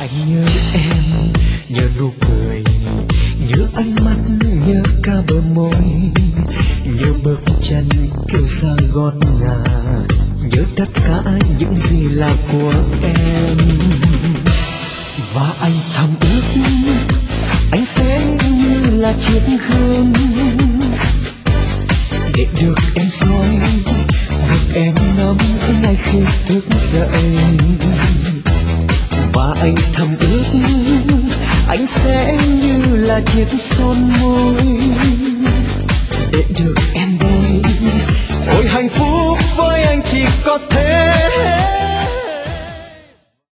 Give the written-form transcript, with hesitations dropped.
Anh nhớ em, nhớ nụ cười, nhớ ánh mắt, nhớ cả bờ môi, nhớ bước chân kêu xa gót ngà, nhớ tất cả những gì là của em. Và anh thầm ước anh sẽ như là chiếc gương để được em soi, được em nắm ngay khi thức dậy. Và anh thầm ước anh sẽ như là chiếc son môi để được em bôi. Ôi hạnh phúc với anh chỉ có thế.